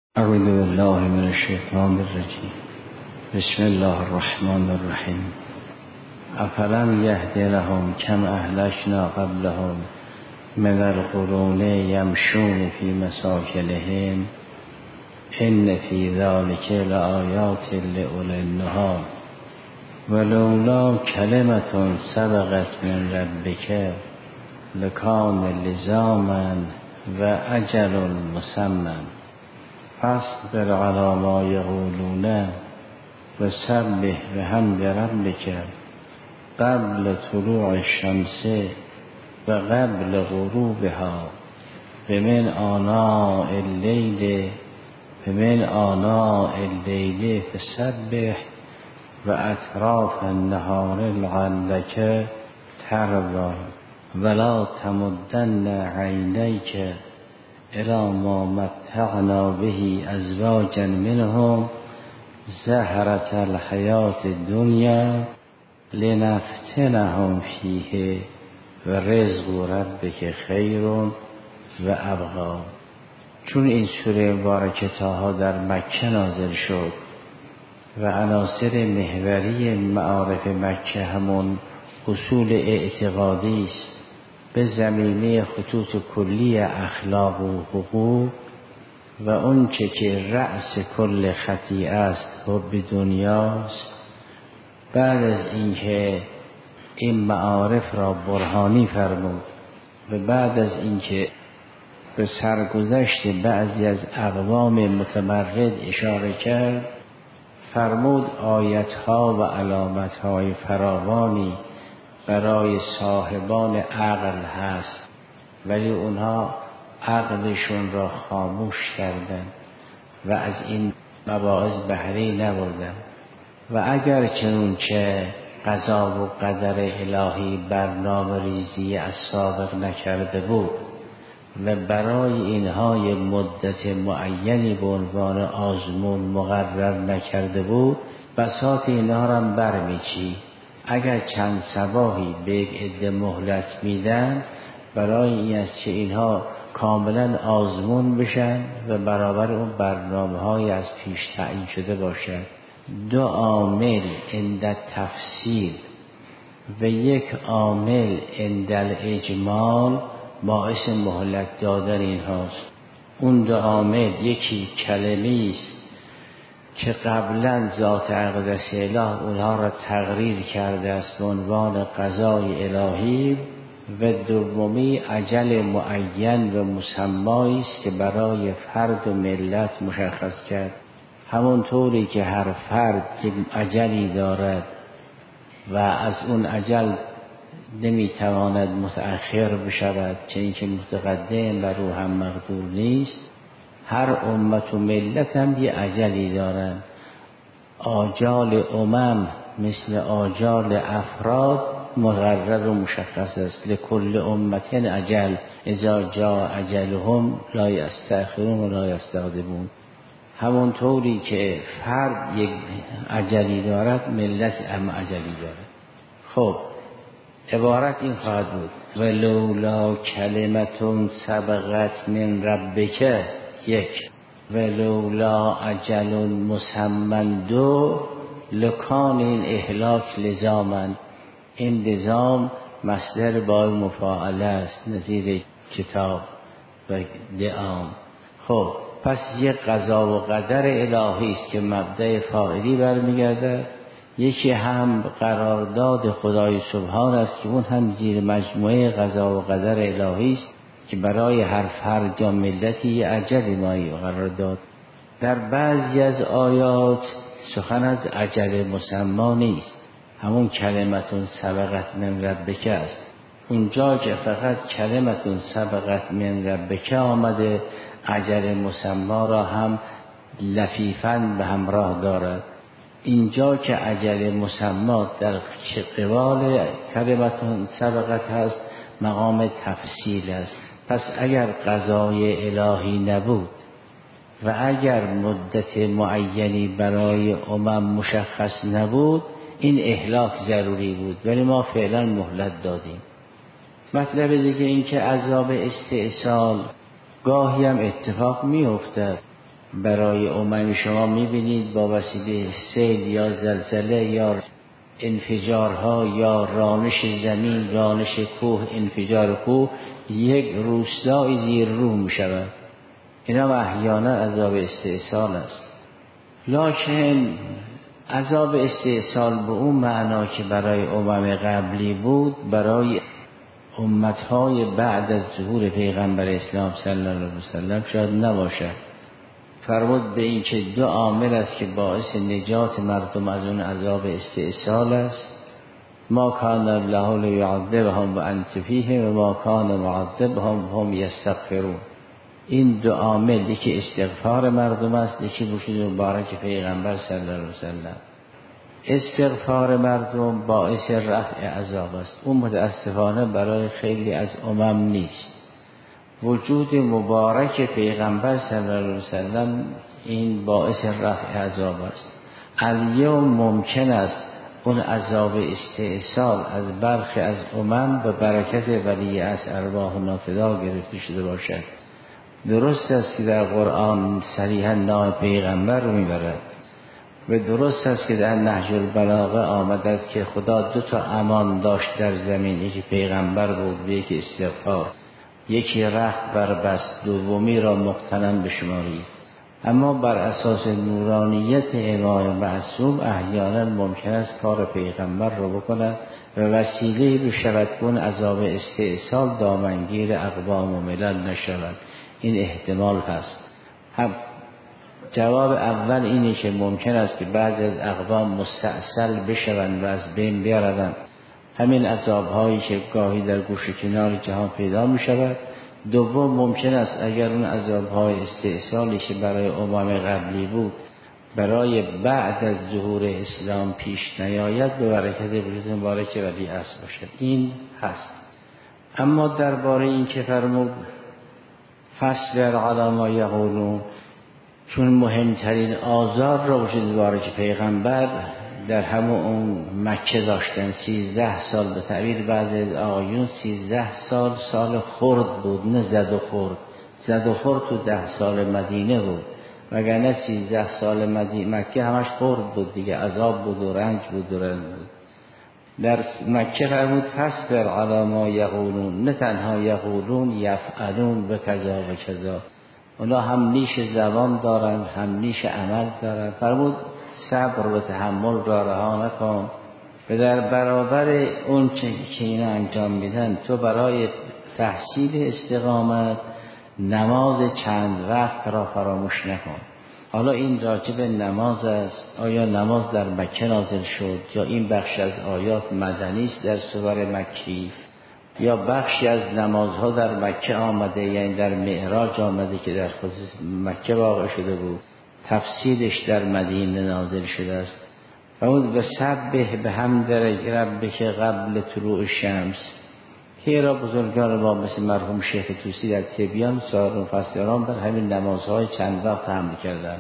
اعوذ بالله من الشیطان الرجیم. بسم الله الرحمن الرحیم. افلم یهد لهم کم اهلکنا قبلهم من القرون یمشون فی مساکنهم ان فی ذلک لآیات لأولی النهی ولولا کلمة سبقت من ربک لکان لزاما و اجل مسمى فاصبر علی ما یقولون و سبح بحمد ربک قبل طلوع الشمس و قبل غروبها ومن آناء اللیل فسبح و اطراف النهار لعلک ترضی ولا تمدن عینیک الی ما متعنا به ازواجا منهم زهرة الحیاة الدنیا لنفتنهم فیه و رزق ربک خیر و ابقی. چون این سوره مبارکه طه در مکه نازل شد و عناصر محوری معارف مکه همون اصول اعتقادی است به زمینه خطوط کلی اخلاق و حقوق و اون چه که رأس کل خطیئه است حب دنیاست. بعد از اینکه این معارف را برهانی فرمود و بعد از اینکه به سرگذشت بعضی از اقوام متمرد اشاره کرد، فرمود آیت‌ها و علامت‌های فراوانی برای صاحبان عقل هست ولی اونها عقلشون را خاموش کردن و از این مباحث بهره نبردن و اگر چنانچه قضا و قدر الهی برنامه ریزی از سابق نکرده بود و برای اینها یک مدت معینی به عنوان آزمون مقرر نکرده بود، بساط اینها را برمیچی. اگر چند صباحی به یک عده مهلت میدن برای این است که اینها کاملا آزمون بشن و برابر اون برنامه های از پیش تعیین شده باشد. دو عامل عند تفصیل و یک عامل عند الاجمال باعث مهلت دادن اینهاست. اون دو عامل یکی کلمه است که قبلا ذات اقدس اله اونها را تقریر کرده است به عنوان قضای الهی و دومی اجل معین و مسمایی است که برای فرد و ملت مشخص کرد. همونطوری که هر فرد یک اجلی دارد و از اون اجل نمیتواند متأخر بشود چنین که متقدم بر او هم مقدور نیست، هر امت و ملت هم یه اجلی دارند. آجال امم مثل آجال افراد مقرر و مشخص است. لکل امت اجل اذا جاء اجلهم لا یستأخرون و لا یستقدمون. همونطوری که فرد یک اجلی دارد ملت هم اجلی دارد. خب عبارت این خواهد بود ولولا کلمة سبقت من ربک یک ولولا اجل مسمى دو لکان این اهلاک لزاما. این لزام مصدر با مفاعله است نظیر کتاب و دعام. خب پس یک قضا و قدر الهی است که مبدأ فاعلی برمیگرده، یکی هم قرارداد خدای سبحان است که اون هم زیر مجموعه قضا و قدر الهی است که برای هر فرد یا ملتی یه اجل مایی قرار داد. در بعضی از آیات سخن از اجل مسما نیست، همون کلمتون سبقت من ربک است. اونجا که فقط کلمتون سبقت من ربک آمده اجل مسما را هم لفیفاً به همراه دارد. اینجا که اجل مسما در قبال کلمتون سبقت هست مقام تفصیل است. پس اگر قضای الهی نبود و اگر مدت معینی برای امم مشخص نبود این اهلاک ضروری بود ولی ما فعلا مهلت دادیم. مطلب دیگه این که عذاب استئصال گاهی هم اتفاق می افتد برای امم شما میبینید با وسیله سیل یا زلزله یا انفجارها یا رانش زمین، رانش کوه، انفجار کوه، یک روستایی زیر رو میشود. اینا احیانا عذاب استئصال است. لکن عذاب استئصال به اون معنا که برای امم قبلی بود، برای امتهای بعد از ظهور پیغمبر اسلام صلی الله علیه وسلم شاید نباشد. فرمود به این که دو عامل است که باعث نجات مردم از اون عذاب استئصال است. ما کان الله لیعذبهم وانت فیهم و ما کان معذبهم هم یستغفرون. این دو عامل، یکی استغفار مردم است، یکی وجود مبارک پیغمبر صلی الله علیه وسلم. استغفار مردم باعث رفع عذاب است. اون متاسفانه برای خیلی از امم نیست. وجود مبارک پیغمبر صلی الله علیه وسلم این باعث رفع عذاب است. الیوم ممکن است اون عذاب استئصال از برخی از امم به برکت ولی از ارواح فدا گرفته شده باشد. درست است که در قرآن صریحا نام پیغمبر رو میبرد و درست است که در نهج البلاغه آمده است که خدا دو تا امان داشت در زمین، یکی پیغمبر بود و یکی استغفار. یکی رخت بربست، دومی را مغتنم بشمارید. اما بر اساس نورانیت امام معصوم احیانا ممکن است کار پیغمبر را بکند و وسیله بشود که اون عذاب استئصال دامنگیر اقوام و ملل نشود. این احتمال هست. هم جواب اول اینه که ممکن است که بعضی از اقوام مستأصل بشوند و از بین بیاروند، همین عذاب‌هایی که گاهی در گوشه کنار جهان پیدا می‌شود. دوم ممکن است اگر اون عذاب‌های استئصالی که برای امم قبلی بود برای بعد از ظهور اسلام پیش نیاید، به برکت وجود مبارک ولی اصل باشد. این هست. اما درباره این که فرمود فاصبر علی ما یقولون، چون مهمترین آزار را وجود مبارک پیغمبر در همون اون مکه داشتن. 13 سال، به تعبیر بعضی از آقایون 13 سال خرد بود، نه زد و خورد. زد و خورد تو 10 سال مدینه بود، وگرنه 13 سال مکه همش خرد بود دیگه، عذاب بود و رنج بود و رنج بود. در مکه فرمود فاصبر علی ما یقولون، نه تنها یقولون، یفعلون و کذا و کذا. اونا هم نیش زبان دارن، هم نیش عمل دارن. فرمود صبر و تحمل را رها نکن و در برابر اون که اینا انجام میدن تو برای تحصیل استقامت نماز چند وقت را فراموش نکن. حالا این راجب نماز است. آیا نماز در مکه نازل شد یا این بخش از آیات مدنی است در سور مکی، یا بخشی از نمازها در مکه آمده، یعنی در معراج آمده که در خصوص مکه واقع شده بود، تفسیرش در مدینه نازل شده است. فرمود بسبح بحمد ربک قبل طلوع الشمس. که را بزرگان ما مثل مرحوم شیخ طوسی در تبیان سایر مفسران بر همین نمازهای چند وقت حمل کردن.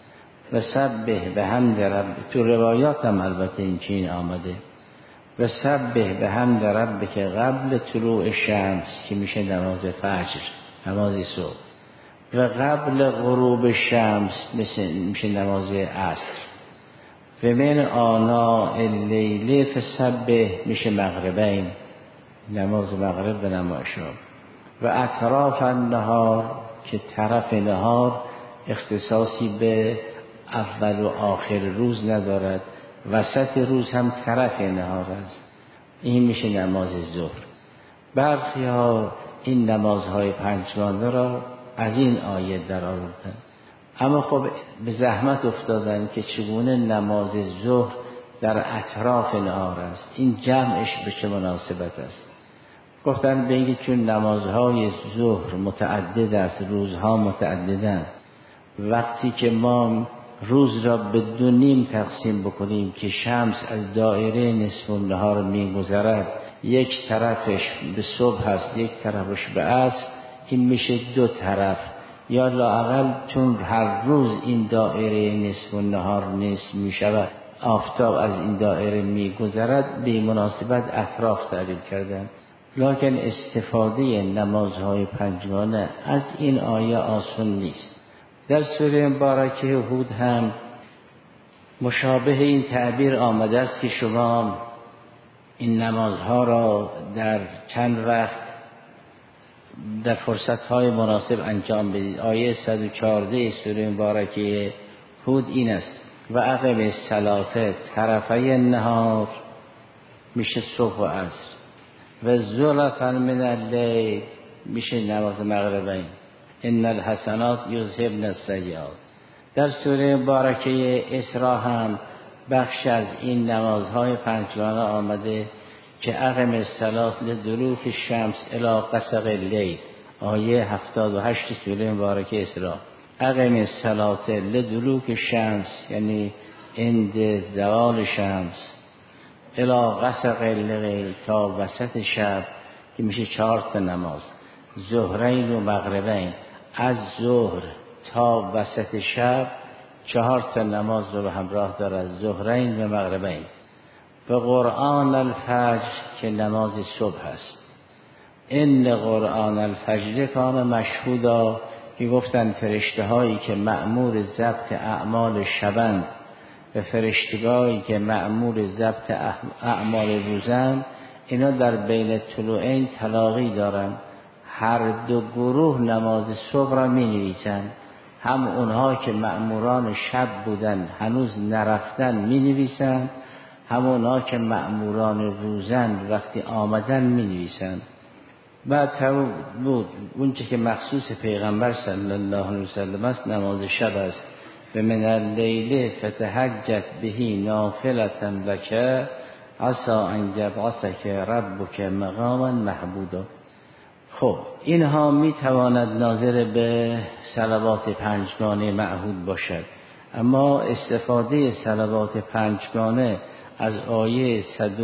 بسبح بحمد ربک، تو روایات هم البته این چین آمده، بسبح بحمد ربک قبل طلوع الشمس که میشه نماز فجر، نماز صبح، و قبل غروب الشمس میشه نماز عصر، و من آناء اللیل فسبح میشه مغربین، نماز مغرب و نماز شام، و اطراف النهار که طرف نهار اختصاصی به اول و آخر روز ندارد، وسط روز هم طرف نهار است، این میشه نماز ظهر. برخی ها این نمازهای پنجگانه را از این آیه در آوردن، اما خب به زحمت افتادن که چگونه نماز ظهر در اطراف نهار است، این جمعش به چه مناسبت است. گفتن به اینکه چون نمازهای ظهر متعدد است، روزها متعددند، وقتی که ما روز را به دو نیم تقسیم بکنیم که شمس از دایره نصف النهار میگذرد، یک طرفش به صبح هست، یک طرفش به عصر، این میشه دو طرف، یا لااقل چون هر روز این دایره نصف النهار نصف میشود، آفتاب از این دایره میگذرد، به مناسبت اطراف تعبیر کردن. لکن استفاده نمازهای پنجگانه از این آیه آسان نیست. در سوره مبارکه هود هم مشابه این تعبیر آمده است که شما این نمازها را در چند وقت در فرصتهای مناسب انجام بدید. آیه 114 سوره مبارکه هود این است: و اقم الصلاة طرفی النهار، میشه صبح و عصر، و زلفا من اللیل، میشه نماز مغربین، ان الحسنات یذهبن السیئات. در سوره مبارکه اسراء هم بخش از این نمازهای پنجگانه آمده که اقم الصلاة لدلوک الشمس الی غسق اللیل، آیه 78 سوره مبارکه اسراء. اقم الصلاة لدلوک الشمس یعنی عند زوال شمس، الی غسق اللیل تا وسط شب که میشه 4 تا نماز، ظهرین و مغربین، از ظهر تا وسط شب 4 تا نماز رو به همراه دارد، ظهرین و مغربین. به قرآن الفجر که نماز صبح است. ان قرآن الفجر کان مشهودا، که گفتن فرشته هایی که مأمور ضبط اعمال شبند و فرشتگانی که مأمور ضبط اعمال روزند، اینا در بین طلوعین تلاقی دارن. هر دو گروه نماز صبح را می نویسن، هم اونها که مأموران شب بودن هنوز نرفتن می نویسن، هم اونها که مأموران روزند وقتی آمدن می نویسن. بعد بود اونچه که مخصوص پیغمبر صلی الله علیه وسلم است نماز شب است. و من اللیل فتهجد به نافلة لک عسی ان یبعثک ربک مقاما محمودا. خب اینها می تواند ناظر به صلوات پنجگانه معهود باشد، اما استفاده صلوات پنجگانه از آیه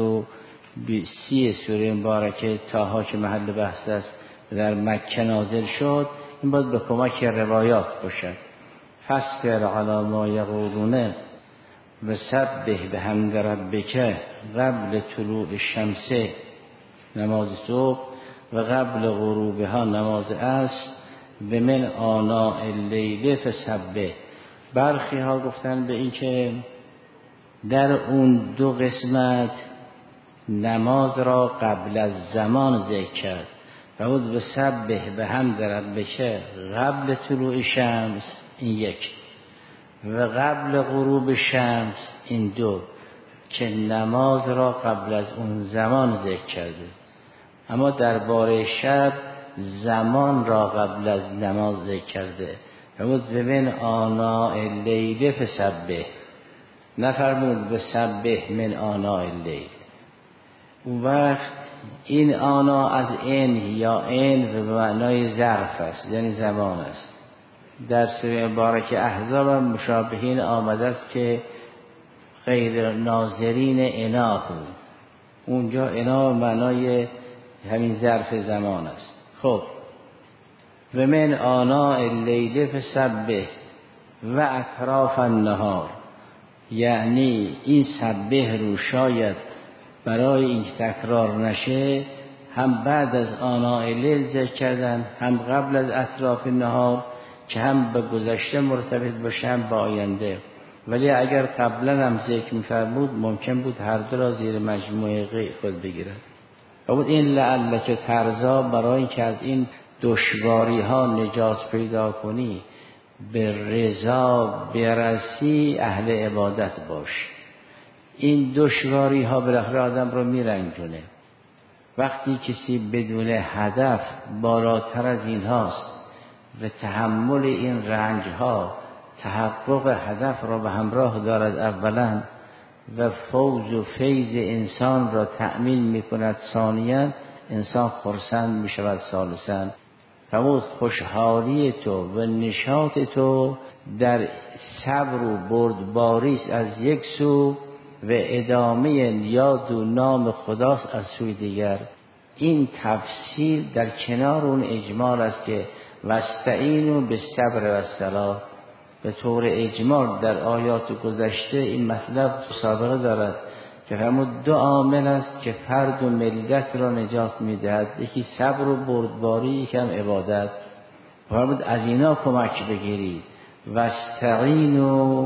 130 سوره مبارکه طه که محل بحث است در مکه نازل شد، این باید به کمک روایات باشد. فاصبر علی ما یقولون و سبح بحمد ربک قبل طلوع الشمس، نماز صبح، و قبل غروبها نماز عصر، و من آناء اللیل فسبح. برخی ها گفتن به این که در اون دو قسمت نماز را قبل از زمان ذکر کرد، و بود بسبح بحمد ربک قبل طلوع شمس، این یک، و قبل غروب شمس، این دو، که نماز را قبل از اون زمان ذکر کرده. اما درباره شب زمان را قبل از نماز ذکر کرده، و بود ببین آناء اللیل فسبح، نفرمود بسبح من آناء اللیل. اون وقت این آنا از این یا این به معنای ظرف است، یعنی زمان است. در سوره مبارکه احزاب مشابهین آمده است که غیر ناظرین انا بود، اونجا انا معنای همین ظرف زمان است. خب و من آناء اللیل فسبح و اطراف النهار، یعنی این سبح رو شاید برای این تکرار نشه هم بعد از آناء اللیل ذکر کردن، هم قبل از اطراف النهار که هم به گذشته مرتبط باشه هم به آینده. ولی اگر قبلا هم ذکر می‌فرمود ممکن بود هر دو را زیر مجموعه خود بگیرد. و بود این لعلک ترضا، برای اینکه از این دشواری ها نجات پیدا کنی، به رضا برسی اهل عبادت باش. این دشواری ها بالاخره آدم رو میرنجونه. وقتی کسی بدون هدف بالاتر از این هاست و تحمل این رنج ها تحقق هدف را به همراه دارد اولا و فوز و فیض انسان را تأمین میکند ثانیاً، انسان خرسند میشود ثالثاً. فرمود خوشحالی تو و نشاط تو در صبر و بردباری از یک سو و ادامه یاد و نام خداست از سوی دیگر. این تفصیل در کنار اون اجمال است که واستعینوا بالصبر والصلاة، به طور اجمال در آیات گذشته این مطلب سابقه دارد که فرمود دو عامل است که فرد و ملت را نجات میدهد، یکی صبر و بردباری، یکی هم عبادت. فرمود از اینا کمک بگیرید واستعینوا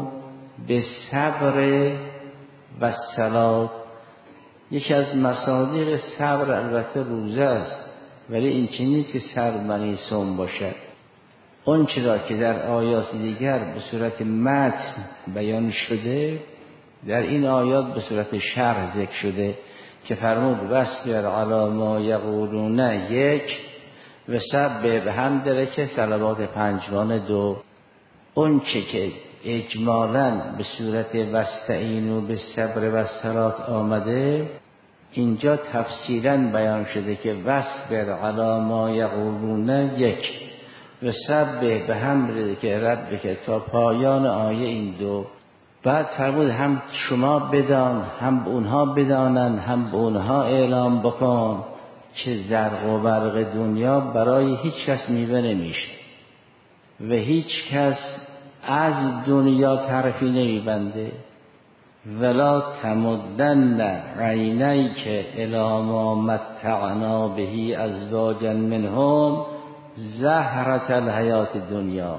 بالصبر والصلاة. یکی از مصادیق صبر البته روزه است، ولی این چیزی نیست که صبر معنی صوم باشد. اون چرا که در آیات دیگر به صورت متن بیان شده، در این آیات به صورت شرح ذکر شده که فرمود واصبر علی ما یقولون یک و سبح بحمد که صلوات پنجگانه دو. اون چه که اجمالاً به صورت واستعینوا بالصبر والصلاة آمده، اینجا تفصیلاً بیان شده که واصبر علی ما یقولون یک و سبح بحمد که ربک تا پایان آیه این دو. بعد فرمود هم شما بدان، هم به اونها بدانن، هم به اونها اعلام بکن که زرق و برق دنیا برای هیچ کس میوه نمیشه و هیچ کس از دنیا طرفی نمیبنده. ولا تمدن عینیک الی ما متعنا به ازواجا منهم زهرة الحیات دنیا.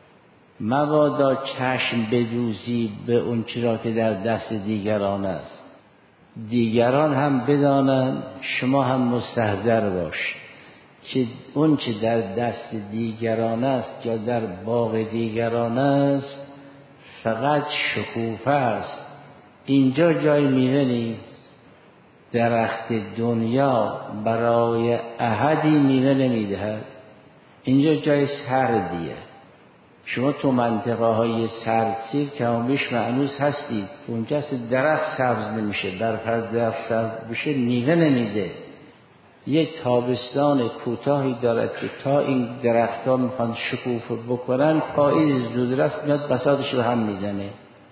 مبادا چشم بدوزی به اون چرا که در دست دیگران است، دیگران هم بدانند، شما هم مستحضر باش که اون چه در دست دیگران است یا در باغ دیگران است فقط شکوفه است. اینجا جای میوه نیست. درخت دنیا برای احدی میوه نمیدهد. اینجا جای سردیه. شما تو منطقه های سردسیر که همیش معنوس هستید، اونجا درخت سبز نمیشه، برف از درخت سبز بشه میوه نمیده. یک تابستان کوتاهی دارد که تا این درخت ها میخوان شکوفه بکنن، پاییز زودرس میاد بساطش رو هم میزنه.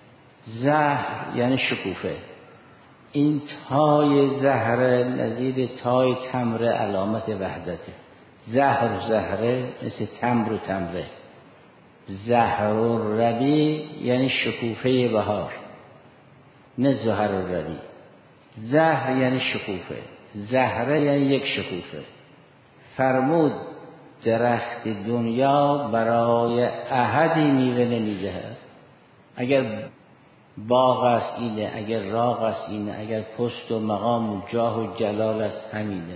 زهر یعنی شکوفه. این تای زهره نظیر تای تمره علامت وحدته. زهر و زهره مثل تمر و تمره. زهر و ربی یعنی شکوفه بهار، نه زهر و ربی. زهر یعنی شکوفه، زهره یعنی یک شکوفه. فرمود درخت دنیا برای احدی میوه نمیده. اگر باغ است اینه، اگر راغ است اینه، اگر پست و مقام و جاه و جلال است همینه.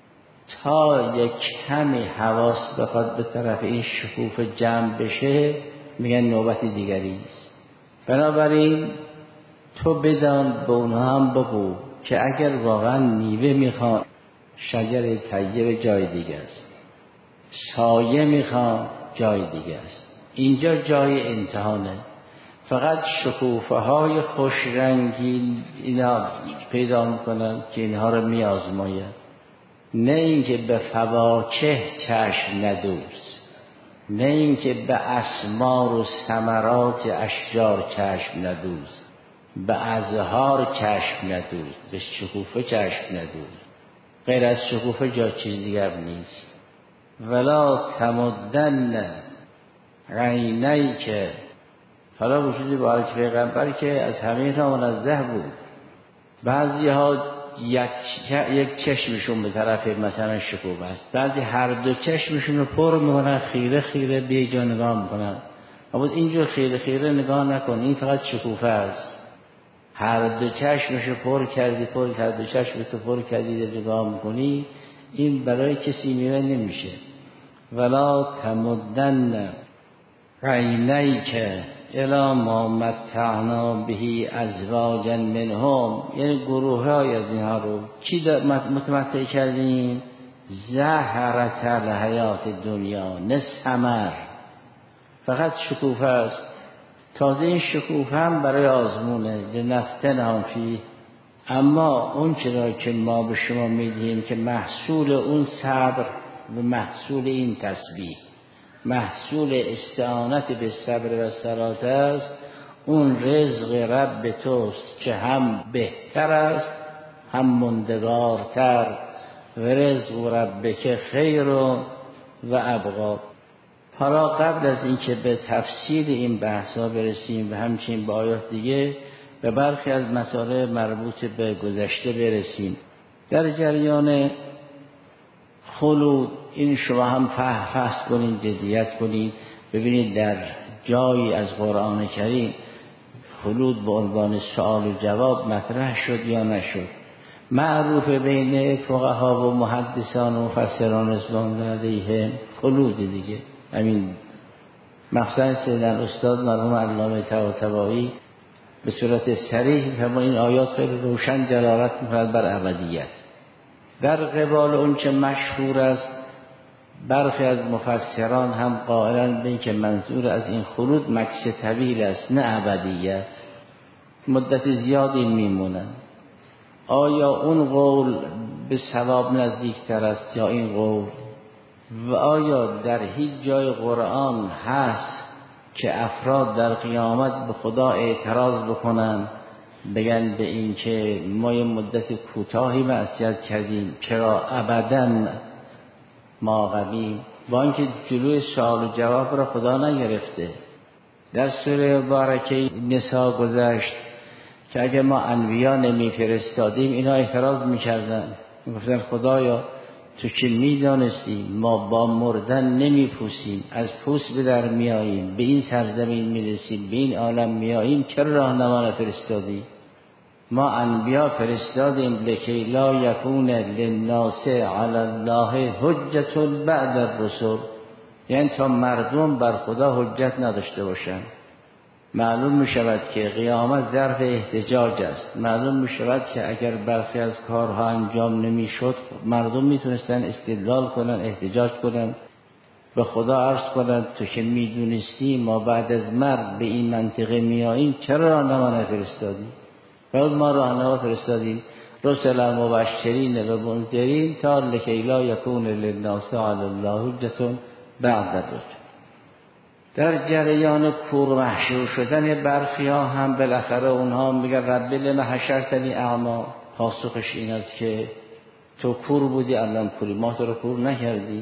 تا یک کمی حواس بخواد به طرف این شکوفه جمع بشه میگن نوبت دیگری است. بنابراین تو بدان، به اونها هم بگو که اگر واقعا میوه میخوان، شجر طیب جای دیگه است، سایه میخوان جای دیگه است. اینجا جای امتحانه. فقط شکوفه های خوش رنگی اینا پیدا میکنن که اینها رو میآزماید، نه اینکه به فواکه چشم ندوز، نه اینکه به اسمار و ثمرات اشجار چشم ندوز، به ازهار چشم ندوز، به شکوفه چشم ندوز. غیر از شکوفه جا چیز دیگر نیست. ولا تمدن عینیک. حالا وجودی بارک پیغمبر که از همه اینا منزه بود. بعضی ها یک چشمشون به طرف مثلا شکوفه است، بعضی هر دو چشمشون رو پر میکنن، خیره خیره به جا نگاه میکنن. اما اینجور خیره خیره نگاه نکن، این فقط شکوفه است. هر دو چشمشو پر کردی، هر دو چشمتو پر کردی نگاه میکنی، این برای کسی میوه نمیشه. ولا تمدن عینیک الی ما متعنا به ازواجا منهم. یعنی گروه های از اینها رو چی متمتع کردیم؟ زهرة الحیات دنیا، نه ثمر، فقط شکوفه است. تازه این شکوفه هم برای آزمونه، لنفتنهم فیه. اما اون چرا که ما به شما میدهیم که محصول اون صبر و محصول این تسبیح، محصول استعانت به صبر و صلات است، اون رزق رب توست که هم بهتر است هم مندگارتر. و رزق ربک خیر و ابقا. حالا قبل از اینکه به تفصیل این بحثا برسیم و همچنین با آیات دیگه به برخی از مسائل مربوط به گذشته برسیم، در جریان خلود این شما هم فحص کنید، جدیت کنید، ببینید در جایی از قرآن کریم خلود به عنوان سوال و جواب مطرح شد یا نشد. معروف بین فقها و محدثان و مفسران اسلام علیهم خلود دیگه. همین مخصوصا سیدنا استاد مرحوم علامه طباطبایی به صورت صریح فرمود این آیات خیلی روشن دلالت می‌کند بر ابدیت. در قبال اون چه مشهور است برخی از مفسران هم قائلند به اینکه منظور از این خلود مکث طویل است نه ابدیت، مدت زیادی میمونن. آیا اون قول به صواب نزدیکتر است یا این قول؟ و آیا در هیچ جای قرآن هست که افراد در قیامت به خدا اعتراض بکنن بگن به این که ما یه مدت کوتاهی معصیت کردیم چرا ابداً ما قبیم؟ با اینکه جلوی سوال و جواب را خدا نگرفته. در سوره مبارکه نساء گذشت که اگه ما انبیا نمیفرستادیم اینا اعتراض میکردن، میگفتن خدایا تو که میدانستی ما با مردن نمیپوسیم، از پوست به در میاییم، به این سرزمین میرسیم، به این عالم میاییم، چرا راهنما نفرستادی؟ ما انبیا فرستادیم لکی لا یکون للناس علی الله حجة بعد الرسل، یعنی تا مردم بر خدا حجت نداشته باشن. معلوم می شود که قیامت ظرف احتجاج است. معلوم می شود که اگر برخی از کارها انجام نمی شد مردم می تونستن استدلال کنن، احتجاج کنن، به خدا عرض کنن تو که می دونستی ما بعد از مرگ به این منطقه می آییم چرا راهنما نفرستادی؟ بعد ما راهنما فرستادیم رسلا مبشرین و منذرین تا لکی لا یکون للناس علی الله حجة بعد الرسل. در جریان کور محشور شدن برخی ها هم بالاخره اونها میگن رب لما حشرتنی اعما، پاسخش این است که تو کور بودی الان کوری، ما تو رو کور نکردی.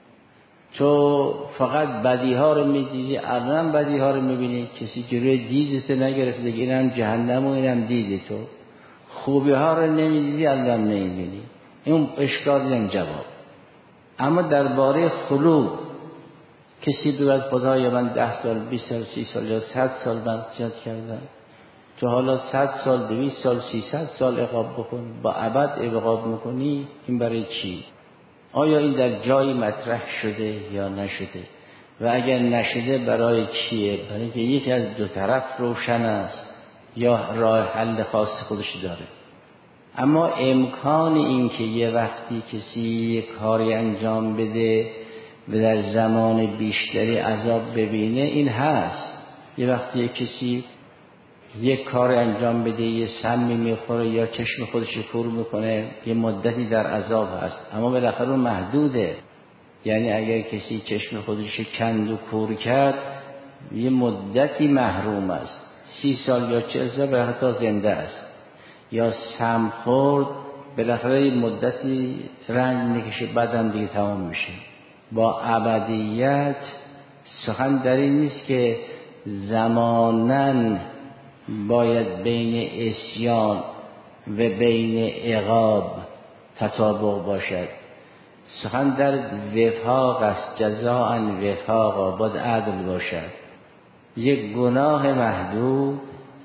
تو فقط بدی ها رو میدیدی الان بدی ها رو میبینی، کسی جلوی دیدت نگرفته، اینم جهنم و اینم دیدی، تو خوبی ها رو نمیدیدی الان نمیبینی. این اشکال هم جواب. اما درباره خلود کسی بگوید خدایا من 10 سال 20 سال 30 سال یا 100 سال معصیت کردم، تو حالا 100 سال 200 سال 300 سال عقاب بکن، با ابد عقاب میکنی، این برای چی؟ آیا این در جایی مطرح شده یا نشده؟ و اگر نشده برای چیه؟ برای اینکه یکی از دو طرف روشن است یا راه حل خاص خودش داره. اما امکان این که یه وقتی کسی یه کاری انجام بده و در زمان بیشتری عذاب ببینه این هست. یه وقتی کسی یک کار انجام بده، یه سمی میخوره یا چشم خودش کور میکنه، یه مدتی در عذاب هست، اما بالاخره محدوده. یعنی اگر کسی چشم خودش کند و کور کرد یه مدتی محروم است، 30 سال یا 40 سال بالاخره تا زنده است. یا سم خورد بالاخره یه مدتی رنج میکشه بعدم دیگه تمام میشه. با ابدیت سخن در این نیست که زماناً باید بین عصیان و بین عقاب تطابق باشد. سخن در وفاق است، جزاء وفاقا، باید عدل باشد. یک گناه محدود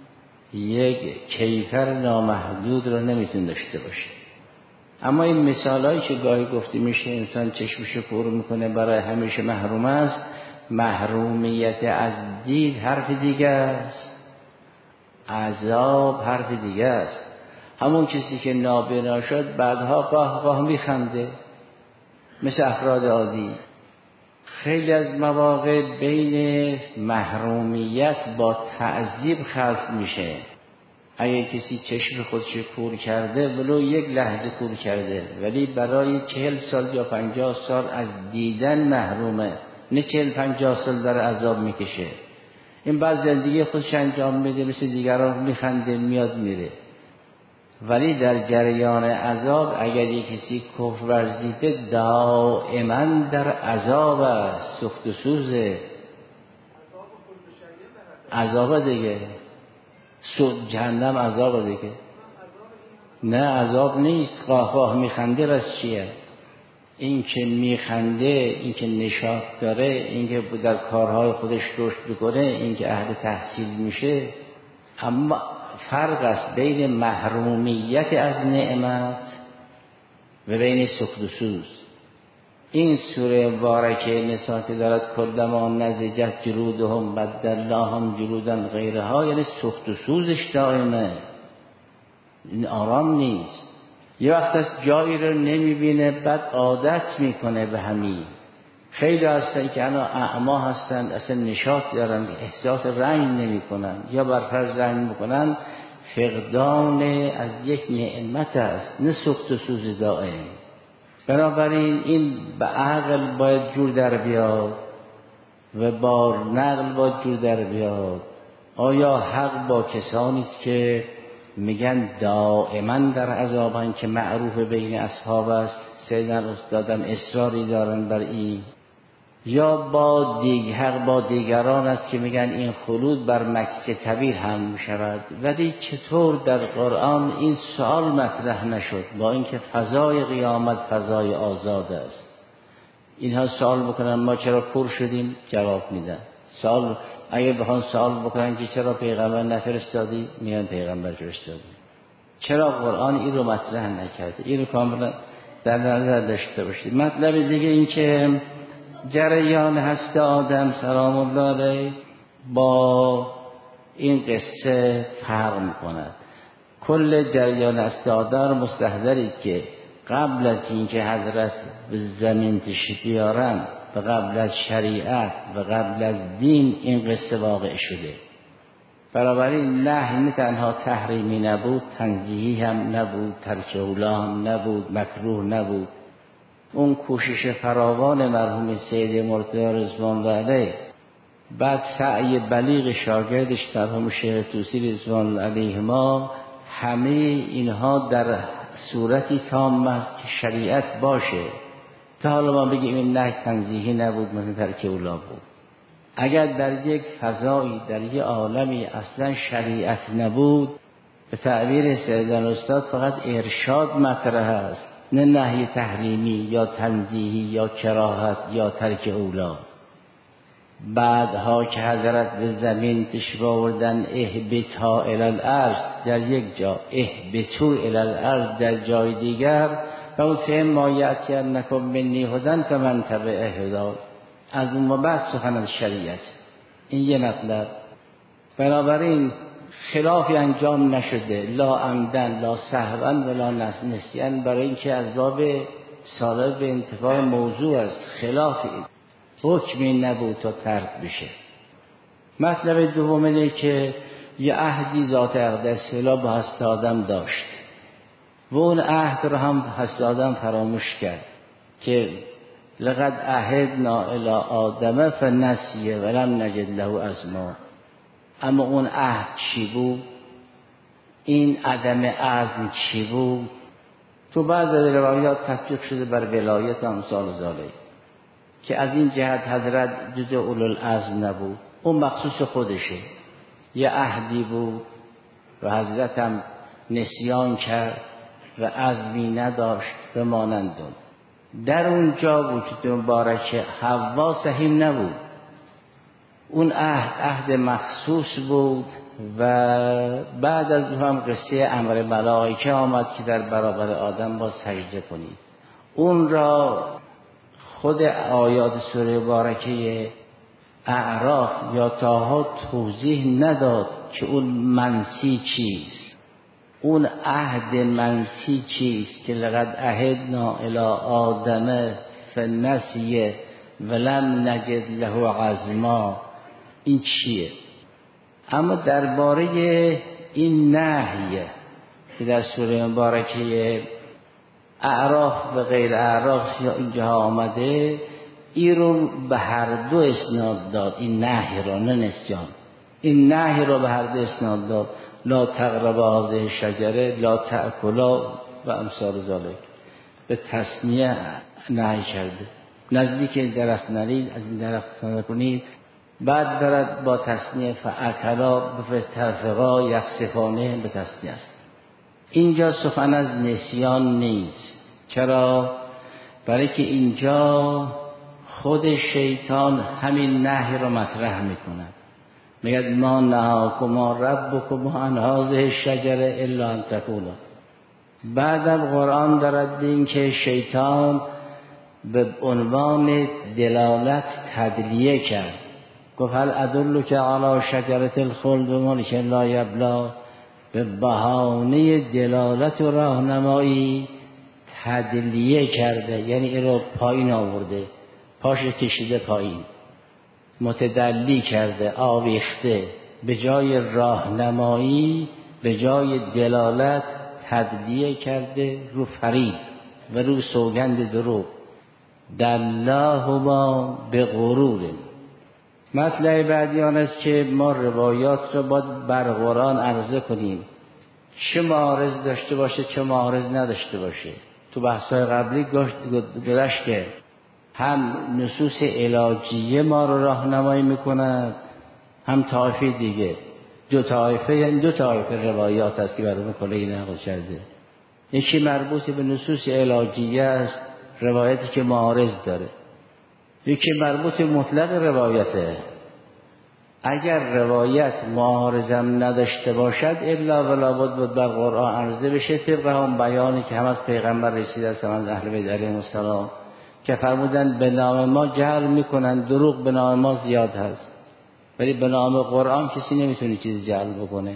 یک کیفر نامحدود رو نمیتونه داشته باشه. اما این مثالایی که گاهی گفته میشه انسان چشمشو کور میکنه برای همیشه محروم است، محرومیت از دید حرف دیگه است، عذاب حرف دیگه است. همون کسی که نابینا شد بعدها قاه میخنده، مثل افراد عادی. خیلی از مواقع بین محرومیت با تعذیب خلط میشه. اگه کسی چشم خودش کور کرده ولو یک لحظه کور کرده ولی برای 40 سال یا 50 سال از دیدن محرومه، نه 40-50 سال در عذاب میکشه. این بعد زندگی خودش انجام میده، مثل دیگران میخنده میاد میره. ولی در جریان عذاب اگر یک کسی کفر ورزیده دائما در عذاب است، سخت و سوزه. عذاب دیگه، جهنم عذاب دیگه. نه عذاب نیست، قاه قاه میخنده. بس چیه؟ این که میخنده، این که نشاط داره، این که در کارهای خودش رشد بکنه، این که اهل تحصیل میشه. اما فرق است بین محرومیت از نعمت و بین سکت و سوز. این سوره مبارکه نساء که دارد کلما نضجت جلودهم بدلناهم جلودا غیرها، یعنی سخت و سوزش دائمه، این آرام نیست. یه وقت از جایی رو نمیبینه بعد عادت میکنه به همین. خیلی هستن که انا اعما هستن، اصلا نشاط دارن، احساس رنج نمیکنن یا برفرض رنج میکنن، فقدان از یک نعمت است، نه سخت و سوز دائم. بنابراین این به عقل باید جور در بیاد و با نقل باید جور در بیاد. آیا حق با کسانی است که میگن دائما در عذابن که معروف بین اصحاب است، سیدنا استادم اصراری دارن بر این، یا با حق با دیگران است که میگن این خلود بر مکث طویل هم میشود؟ ولی چطور در قرآن این سوال مطرح نشد با اینکه فضای قیامت فضای آزاد است؟ اینها سوال بکنن ما چرا کور شدیم، جواب میدن. سوال اگه بخوان سوال بکنن که چرا پیغمبر نفرستادی، میگن پیغمبر فرستادی. چرا قرآن این رو مطرح نکرده؟ این رو کاملا در نظر داشته باشید. مطلب دیگه این که جریان هست آدم سلام الله علیه با این قصه فرق می‌کند. کل جریان هست آدم مستحضرید که قبل از اینکه حضرت به زمین تشریف بیارن و قبل از شریعت و قبل از دین این قصه واقع شده. بنابراین نهی نه تنها تحریمی نبود، تنزیهی هم نبود، ترک اولا هم نبود، مکروه نبود. اون کوشش فراوان مرحوم سید مرتضی رضوان الله علیه، بعد سعی بلیغ شاگردش مرحوم شیخ طوسی رضوان الله علیهما، همه اینها در صورتی تام است که شریعت باشه. تا حالا ما بگیم این نه تنزیهی نبود، مثلا ترک اولا بود. اگر در یک فضایی در یک عالمی اصلا شریعت نبود، به تعبیر سیدنا استاد فقط ارشاد مطرح است، نه نهی تحریمی یا تنزیهی یا کراهت یا ترک اولا. بعدها که حضرت به زمین تشریف آوردن، اهبطا الی الارض در یک جا، اهبطوا الی الارض در جای دیگر، و اون فهم ما یأتینکم منی هدی فمن تبع هدی، از اون بعد سخن از شریعت. این یه مطلب. بنابراین خلافی انجام نشده، لا عمدن لا سهوا ولا نسیان، برای اینکه از باب سالب به انتفاع موضوع است، خلافی حکمی نبود تا ترک بشه. مطلب دوم اینه که یه عهدی ذات اقدس با هست آدم داشت و اون عهد رو هم هست آدم فراموش کرد که لقد عهدنا الی آدم فنسی ولم نجد له عزما. اما اون عهد چی بود؟ این عدم عزم چی بود؟ تو بعض روایات تطبیق شده بر ولایت امثال ذالک که از این جهت حضرت جز اولوالعزم نبود، اون مخصوص خودشه. یه عهدی بود و حضرت هم نسیان کرد و عزمی نداشت به مانند اون. در اون جا وجود مبارک حوا سهیم نبود. اون عهد مخصوص بود و بعد از اون هم قصه امر ملائکه آمد که در برابر آدم با سجده کنید. اون را خود آیات سوره مبارکه اعراف یا طه توضیح نداد که اون منسی چیست، اون عهد منسی چیست که لقد عهدنا الی آدم فنسی ولم نجد له عزما، این چیه؟ اما درباره این نهی که در سوره مبارکه اعراف و غیر اعراف یا اینجا آمده، این رو به هر دو اسناد داد. این نهی رو، نه نسیان، این نهی رو به هر دو اسناد داد. لا تقربا هذه الشجره لا تأکلا و امثال ذالک، به تسمیه نهی کرده. نزدیک این درخت نرید، از این درخت نکنید. بعد دارد با تسمیه فاکلا بفترفقا یخسفانه به تسمیه است. اینجا سخن از نسیان نیست. چرا؟ برای که اینجا خود شیطان همین نهی رو مطرح میکنه. میگه ما نهاکما ربکما عن هذه الشجره الا ان تکونا. بعدم قرآن دارد به این که شیطان به عنوان دلالت تدلیه کرد. گفت هل ادلک علی شجرة الخلد و ملک لا یبلی. به بهانه دلالت و راهنمایی تدلیه کرده، یعنی این رو پایین آورده، پاش کشیده پایین، متدلی کرده، آویخته. به جای راهنمایی، به جای دلالت تدلیه کرده رو فریب و رو سوگند دروغ. دلهما به غرور. مطلع بعدی آن است که ما روایات رو باید بر قرآن عرضه کنیم، چه معارض داشته باشه چه معارض نداشته باشه. تو بحث‌های قبلی گذشت که هم نصوص علاجیه ما رو راهنمایی میکنند، هم طایفه دیگه. دو طایفه، یعنی دو طایفه روایات است که برای کلی نقل کرده. یکی مربوط به نصوص علاجیه است، روایتی که معارض داره. یکی مربوط مطلق روایته. اگر روایت معارضم نداشته باشد الا ولا بد بر قرآن عرضه بشه، طبق هم بیانی که هم از پیغمبر رسیده است، هم از اهل بیت علیهم السلام، که فرمودن به نام ما جهل میکنن، دروغ به نام ما زیاد هست، ولی به نام قرآن کسی نمیتونه چیز جهل بکنه.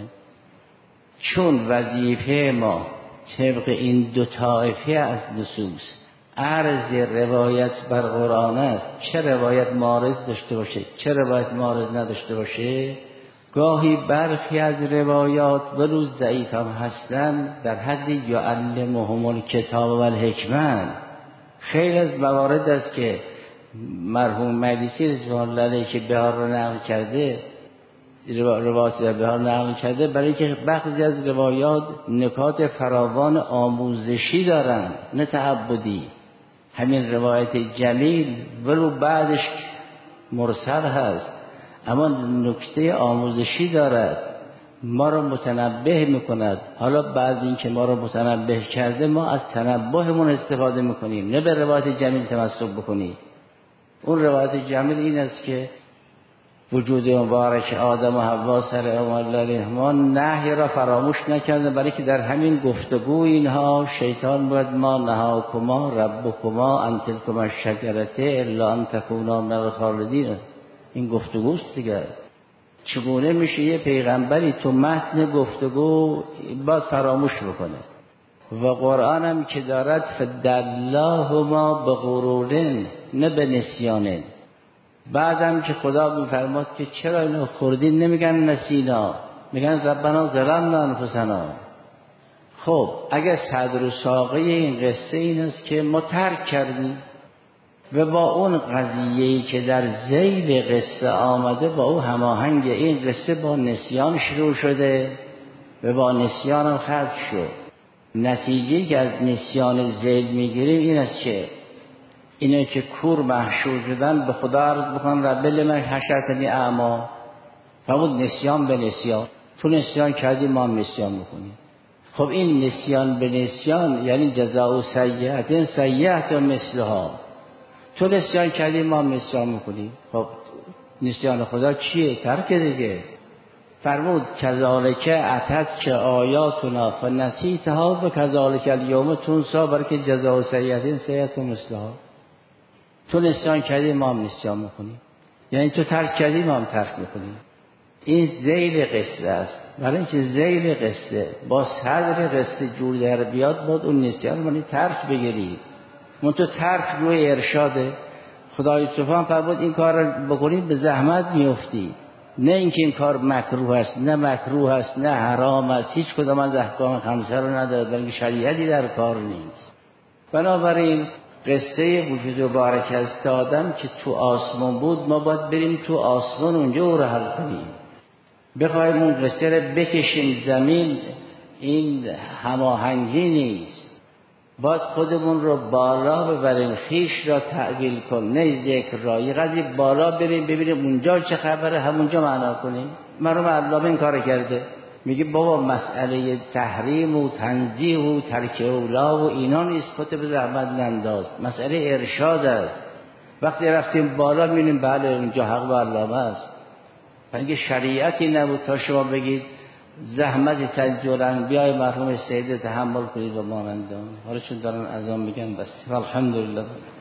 چون وظیفه ما طبق این دو طایفه از نصوص عرض روایت بر قرآن است، چه روایت معارض داشته باشه چه روایت معارض نداشته باشه. گاهی برخی از روایات ولو ضعیف هم هستن در حد یعلمهم الکتاب و الحکمة. خیلی از موارد است که مرحوم مجلسی رضوان الله علیه که بهار رو نقل کرده، روایات در بهار نقل کرده، برای که بعضی از روایات نکات فراوان آموزشی دارن نه تعبدی. همین روایت جمیل ولو بعدش مرسل هست اما نکته آموزشی دارد، ما رو متنبه میکند. حالا بعد این که ما رو متنبه کرده ما از تنبهمون استفاده میکنیم، نه به روایت جمیل تمسک بکنیم. اون روایت جمیل این است که وجود مبارک آدم و حوا سر اولادهما نهی را فراموش نکرده، برای که در همین گفتگو اینها شیطان بود ما نهاکما ربکما عن تلکما الشجرة الا ان تکونا من الخالدین. این گفتگوست دیگه. چگونه میشه یه پیغمبری تو متن گفتگو باز فراموش بکنه؟ و قرآن هم که دارد فدلهما به غرور نه به نسیان. بعدم که خدا میفرماد که چرا اینو خوردین نمیگن نسینا، میگن ربنا ظلمنا انفسنا. خب اگر صدر و ساقه این قصه این است که ما ترک کردیم و با اون قضیه‌ای که در ذیل قصه آمده با او هماهنگ، این قصه با نسیان شروع شده و با نسیان هم ختم شد. نتیجه‌ای که از نسیان ذیل میگیریم این است که اینه که کور محشور شدن به خدا عرض بکنن رب لمن حشرتنی اعمی. فرمود نسیان به نسیان، تو نسیان کردی ما هم نسیان میکنیم. خب این نسیان به نسیان یعنی جزاء سیئة سیئة مثلها. تو نسیان کردی ما هم نسیان میکنیم. خب نسیان خدا چیه؟ ترک دیگه. فرمود کذالک اتت که آیاتنا فنسیتها و کذالک الیوم تنسی، برای که جزاء سیئة سیئة مثلها. تو نسیان کردی ما هم نسیان میکنیم، یعنی تو ترک کردی ما هم ترک میکنیم. این ذیل قصه است. برای اینکه ذیل قصه با صدر قصه جور در بیاد باید اون نسیان رو ترک بگیری. من تو ترک روی ارشاده. خدای سبحان فرمود این کار رو بکنید به زحمت میفتی، نه اینکه این کار مکروه است، نه مکروه است، نه حرام است، هیچ کدام از احکام خمسه رو نداره، بلکه شریعتی در کار نیست. بنابراین قصه وجود مبارک است آدم که تو آسمان بود، ما باید بریم تو آسمان اونجا او رو حل کنیم. بخوایم اون قصه رو بکشیم زمین، این هماهنگی نیست. باید خودمون رو بالا ببریم، خیش را تعویل کن نه ذکر را. یه قدری بالا بریم ببینیم اونجا چه خبره، همونجا معنا کنیم. مرحوم علامه این کار کرده. میگه بابا مسئله تحریم و تنزیه و ترک اولا و اینا نیست، خودت به زحمت ننداز، مسئله ارشاد است. وقتی رفتیم بالا میبینیم بله اونجا حق به علامه است. اگه شریعتی نبود تا شما بگید زحمت تجرن بیای مرحوم سید تحمل کنید و مانندان، حالا چون دارن اذان میگن بس. الحمدلله.